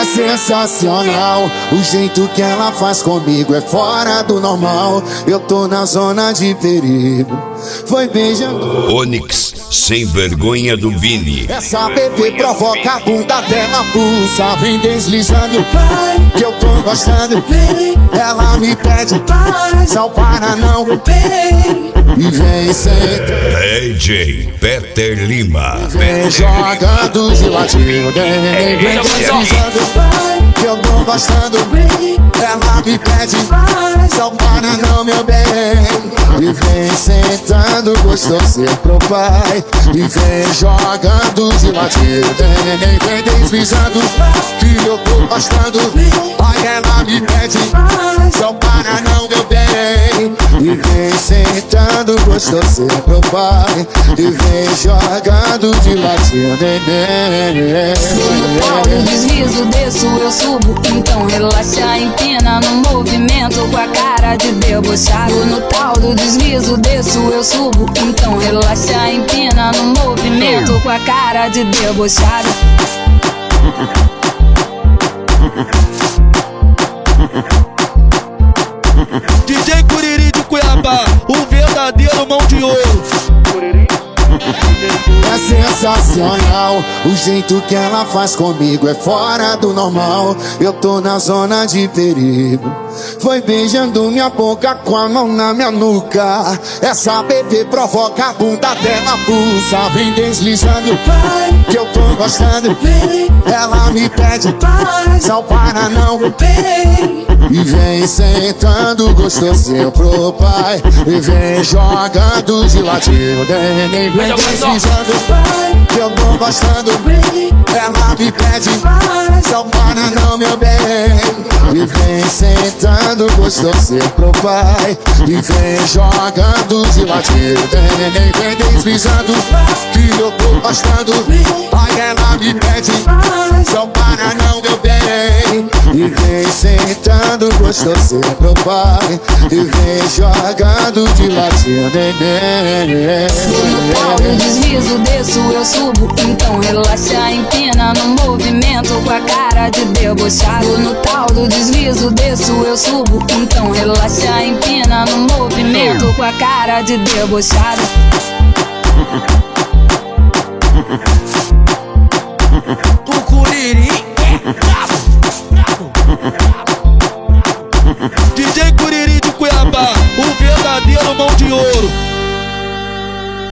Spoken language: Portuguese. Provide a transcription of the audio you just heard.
É sensacional, o jeito que ela faz comigo é fora do normal. Eu tô na zona de perigo, foi beijando. Onyx, sem vergonha do Vini. Essa bebê provoca a bunda dela, pulsa, vem deslizando, que eu tô gostando. Ela me pede, só para não, e vem sentar. DJ Peter Lima. Vem jogando de ladinho, vem deslizando, que eu tô gostando. Ela me pede, só para não, meu bem. E vem sentando, gostoso pro pai. E vem jogando de ladinho, vem deslizando, que eu tô gostando. Aí ela me pede, só para não, meu bem. E vem sentando, gostoso pro pai. E vem jogando de ladinho, no pau eu deslizo, desço, eu subo. Então relaxa, empina no movimento com a cara de debochado. No tal do deslizo, desço, eu subo. Então relaxa, empina no movimento com a cara de debochado. DJ Curiri de Cuiabá, o verdadeiro mão de ouro. É sensacional, o jeito que ela faz comigo é fora do normal. Eu tô na zona de perigo, foi beijando minha boca com a mão na minha nuca. Essa bebê provoca a bunda dela, pulsa, vem deslizando, que eu tô gostando. Ela me pede, só para não, e vem sentando gostosinho pro pai. E vem jogando de ladinho, vem deslizando, que eu tô gostando. Ela me pede, só para não, meu bem. E vem sentando gostosinho pro pai. E vem jogando de ladinho, vem deslizando, que eu tô gostando. Aí ela me pede, só para não, meu bem. E vem sentando gostosinho pro pai. E vem jogando de ladinho, no pau eu deslizo, desço, eu subo. Então relaxa, empina no movimento com a cara de debochado. No tal do deslizo, desço, eu subo. Então relaxa, empina no movimento com a cara de debochado.